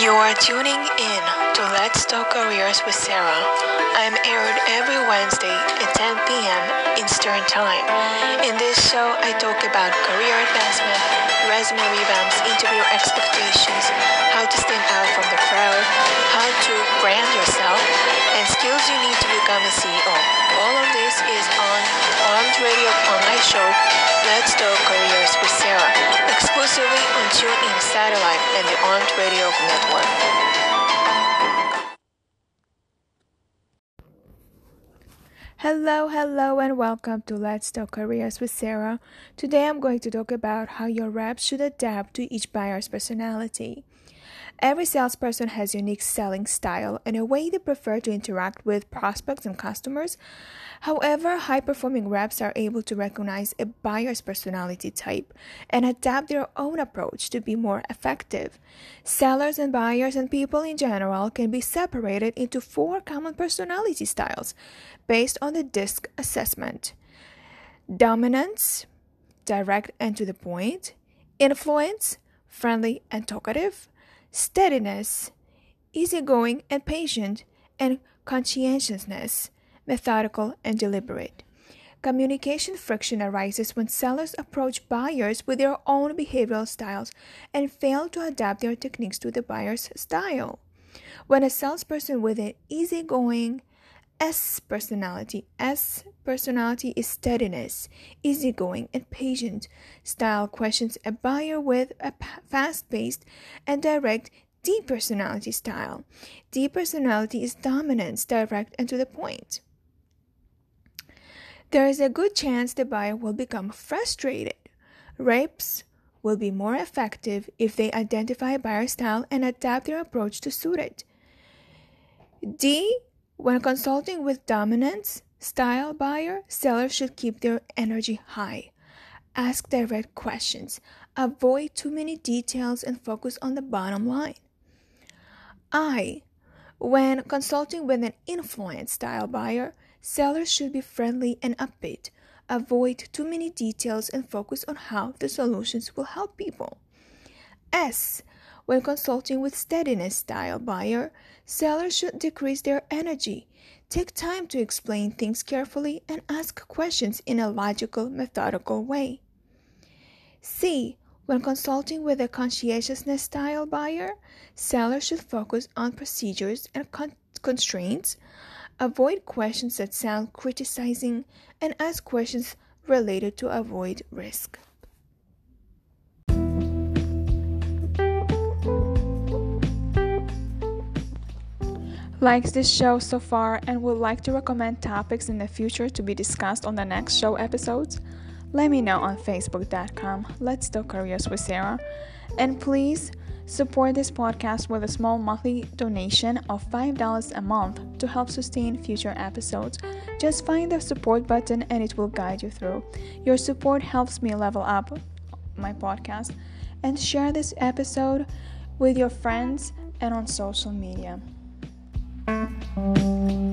You are tuning in to Let's Talk Careers with Sarah. I'm aired every Wednesday at 10 p.m. Eastern Time. In this show, I talk about career advancement, resume revamps, interview expectations, how to stand out from the crowd, how to brand yourself, and skills you need to become a CEO. All of this is on Armed Radio online show, Let's Talk Careers with Sarah, exclusively on TuneIn Satellite and the Armed Radio Network. Hello, and welcome to Let's Talk Careers with Sarah. Today I'm going to talk about how your reps should adapt to each buyer's personality. Every salesperson has unique selling style and a way they prefer to interact with prospects and customers. However, high-performing reps are able to recognize a buyer's personality type and adapt their own approach to be more effective. Sellers and buyers and people in general can be separated into 4 common personality styles based on the DISC assessment: dominance, direct and to the point; influence, friendly and talkative; steadiness, easygoing and patient; and conscientiousness, methodical and deliberate. Communication friction arises when sellers approach buyers with their own behavioral styles and fail to adapt their techniques to the buyer's style. When a salesperson with an easygoing S personality is steadiness, easygoing, and patient style questions a buyer with a fast-paced and direct D personality style. D personality is dominance, direct, and to the point. There is a good chance the buyer will become frustrated. Reps will be more effective if they identify a buyer style and adapt their approach to suit it. D. When consulting with dominance style buyer, sellers should keep their energy high. Ask direct questions. Avoid too many details and focus on the bottom line. I. When consulting with an influence style buyer, sellers should be friendly and upbeat. Avoid too many details and focus on how the solutions will help people. S. When consulting with steadiness style buyer, sellers should decrease their energy. Take time to explain things carefully and ask questions in a logical, methodical way. C. When consulting with a conscientiousness style buyer, sellers should focus on procedures and constraints. Avoid questions that sound criticizing and ask questions related to avoid risk. Likes this show so far and would like to recommend topics in the future to be discussed on the next show episodes? Let me know on facebook.com. Let's Talk Careers with Sarah. And please support this podcast with a small monthly donation of $5 a month to help sustain future episodes. Just find the support button and it will guide you through. Your support helps me level up my podcast. And share this episode with your friends and on social media.